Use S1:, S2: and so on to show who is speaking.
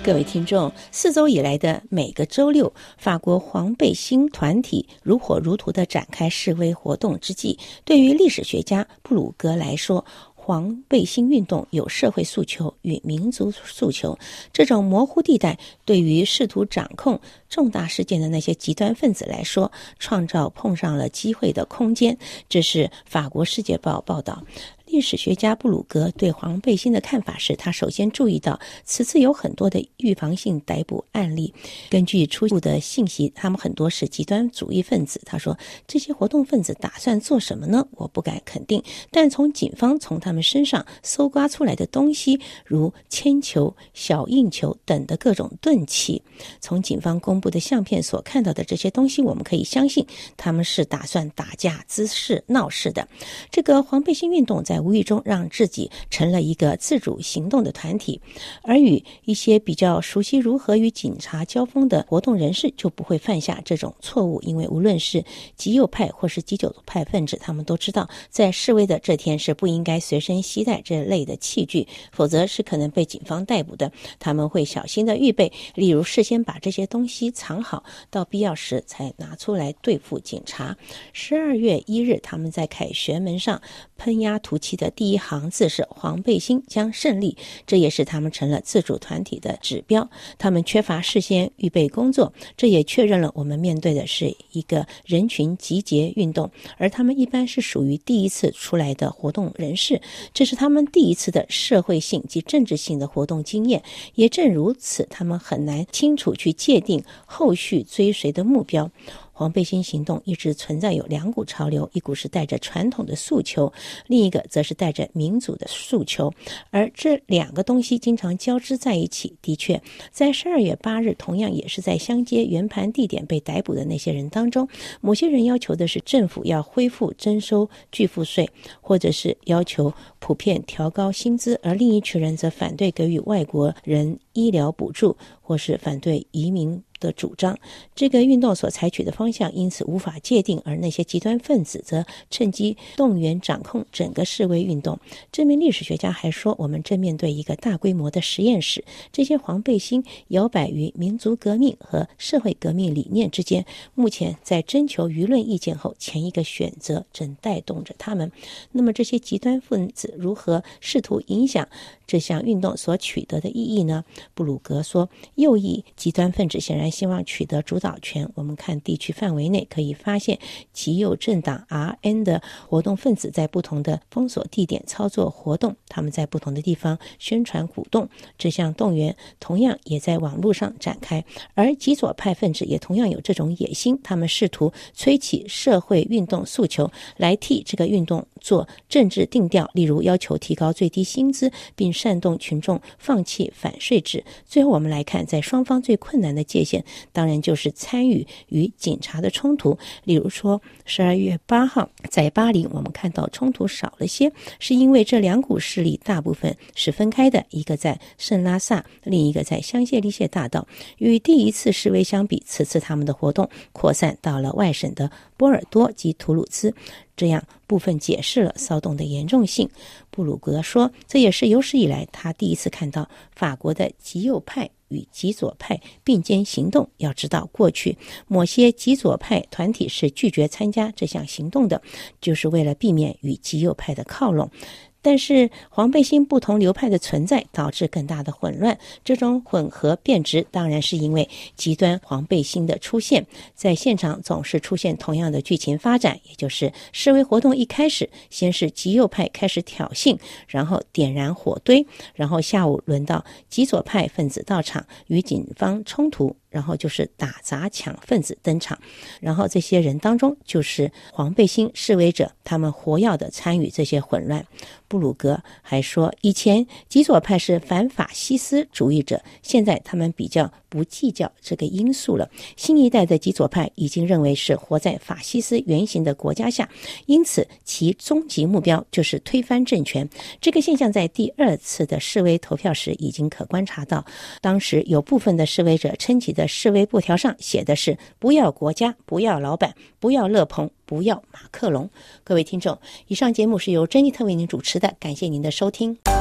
S1: 各位听众，4周以来的每个周六，法国黄背心团体如火如荼地展开示威活动之际，对于历史学家布鲁格来说，黄背心运动有社会诉求与民族诉求，这种模糊地带对于试图掌控重大事件的那些极端分子来说，创造碰上了机会的空间。这是法国世界报报道。历史学家布鲁格对黄背心的看法是，他首先注意到此次有很多的预防性逮捕案例，根据初步的信息，他们很多是极端主义分子。他说，这些活动分子打算做什么呢？我不敢肯定，但从警方从他们身上搜刮出来的东西，如铅球、小硬球等的各种钝器，从警方公布的相片所看到的这些东西，我们可以相信他们是打算打架、滋事、闹事的。这个黄背心运动在无意中让自己成了一个自主行动的团体，而与一些比较熟悉如何与警察交锋的活动人士就不会犯下这种错误，因为无论是极右派或是极左派分子，他们都知道在示威的这天是不应该随身携带这类的器具，否则是可能被警方逮捕的。他们会小心的预备，例如事先把这些东西藏好，到必要时才拿出来对付警察。12月1日，他们在凯旋门上喷鸦涂漆的第一行字是黄背心将胜利，这也是他们成了自主团体的指标。他们缺乏事先预备工作，这也确认了我们面对的是一个人群集结运动，而他们一般是属于第一次出来的活动人士，这是他们第一次的社会性及政治性的活动经验。也正如此，他们很难清楚去界定后续追随的目标。黄背心行动一直存在有两股潮流，一股是带着传统的诉求，另一个则是带着民主的诉求，而这两个东西经常交织在一起。的确，在12月8日，同样也是在相接圆盘地点被逮捕的那些人当中，某些人要求的是政府要恢复征收巨富税，或者是要求普遍调高薪资，而另一群人则反对给予外国人医疗补助，或是反对移民的主张。这个运动所采取的方向因此无法界定，而那些极端分子则趁机动员掌控整个示威运动。这名历史学家还说，我们正面对一个大规模的实验室，这些黄背心摇摆于民族革命和社会革命理念之间，目前在征求舆论意见后，前一个选择正带动着他们。那么这些极端分子如何试图影响这项运动所取得的意义呢？布鲁格说，右翼极端分子显然希望取得主导权。我们看地区范围内可以发现，极右政党 RN 的活动分子在不同的封锁地点操作活动，他们在不同的地方宣传鼓动，这项动员同样也在网络上展开。而极左派分子也同样有这种野心，他们试图吹起社会运动诉求，来替这个运动做政治定调，例如要求提高最低薪资，并煽动群众放弃反税制。最后我们来看，在双方最困难的界限，当然就是参与与警察的冲突。例如说12月8号在巴黎，我们看到冲突少了些，是因为这两股势力大部分是分开的，一个在圣拉萨，另一个在香榭丽榭大道。与第一次示威相比，此次他们的活动扩散到了外省的波尔多及图鲁兹，这样部分解释了骚动的严重性。布鲁格说，这也是有史以来他第一次看到法国的极右派与极左派并肩行动。要知道，过去某些极左派团体是拒绝参加这项行动的，就是为了避免与极右派的靠拢。但是黄背心不同流派的存在导致更大的混乱，这种混合变质当然是因为极端黄背心的出现。在现场总是出现同样的剧情发展，也就是示威活动一开始，先是极右派开始挑衅，然后点燃火堆，然后下午轮到极左派分子到场与警方冲突，然后就是打砸抢分子登场，然后这些人当中就是黄背心示威者，他们活跃地参与这些混乱。布鲁格还说，以前极左派是反法西斯主义者，现在他们比较不计较这个因素了。新一代的极左派已经认为是活在法西斯原型的国家下，因此其终极目标就是推翻政权。这个现象在第二次的示威投票时已经可观察到，当时有部分的示威者撑起的示威布条上写的是不要国家，不要老板，不要勒庞，不要马克龙。各位听众，以上节目是由珍妮特为您主持的，感谢您的收听。